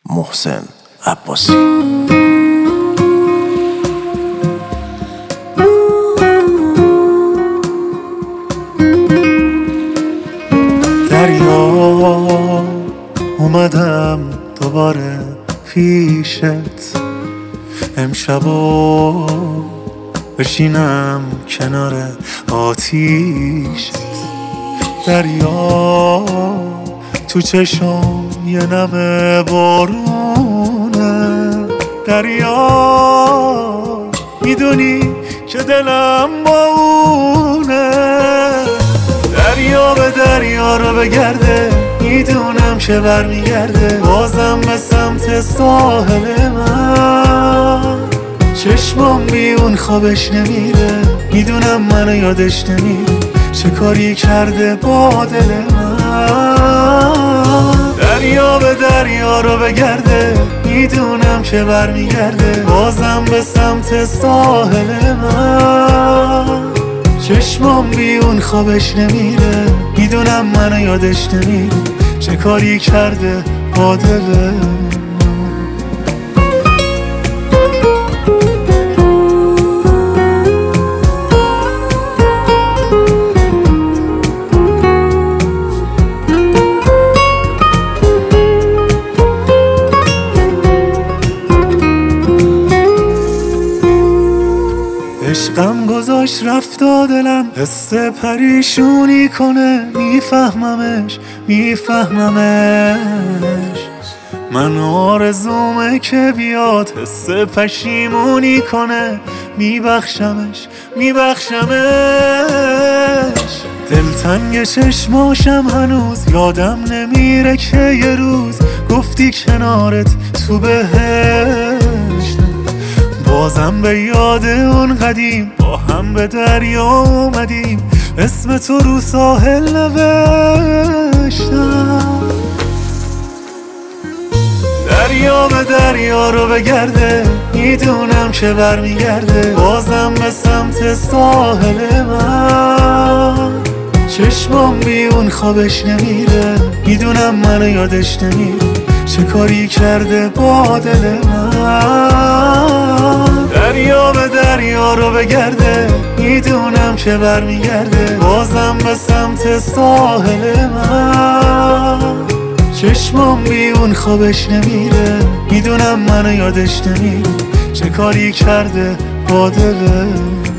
محسن عباسی. دریا اومدم دوباره پیشت، امشبو بشینم کنار آتیشت. دریا تو چشم یه نمه بارونه، دریا میدونی که دلم با اونه. دریا به دریا رو بگرده، میدونم که برمیگرده بازم به سمت ساحل من. چشمام بی اون خوابش نمیره، میدونم منو یادش نمیره چه کاری کرده با دل من. دریا به دریا رو بگرده، میدونم که برمیگرده بازم به سمت ساحل من. چشمام بی اون خوابش نمیره، میدونم منو یادش نمیره چه کاری کرده با دل من. عشقم گذاشت رفت و دلم حس پریشونی کنه، میفهممش من آرزومه که بیاد حس پشیمونی کنه، میبخشمش دلتنگ چشماشم هنوز یادم نمیره که یه روز گفتی کنارت تو بهشت. بازم به یاد اون قدیم با هم به دریا اومدیم، اسم تو رو ساحل نوشتم. دریا به دریا رو بگرده، میدونم که برمیگرده بازم به سمت ساحل من. چشمام بی اون خوابش نمیره، میدونم منو یادش نمیره چه کاری کرده با دل من. دریا به دریا رو بگرده، میدونم که برمیگرده بازم به سمت ساحل من. چشمام بی اون خوابش نمیره، میدونم منو یادش نمیره چه کاری کرده با دل من.